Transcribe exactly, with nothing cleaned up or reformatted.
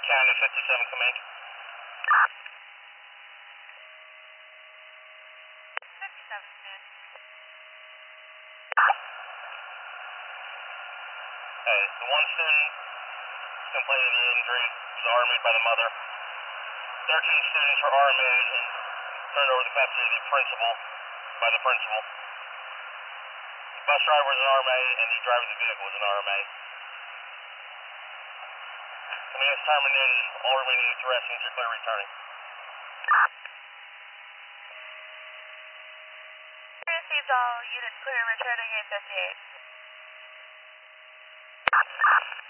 County fifty-seven Command. fifty-seven Command. Hey, the one student complained of the injury was R M'd by the mother. thirteen students were R M'd and turned over the custody to the principal by the principal. The bus driver was an R M A and the driver of the vehicle was an R M A. Command has terminated all remaining arrests are clear returning. Received all units clear returning eight fifty-eight.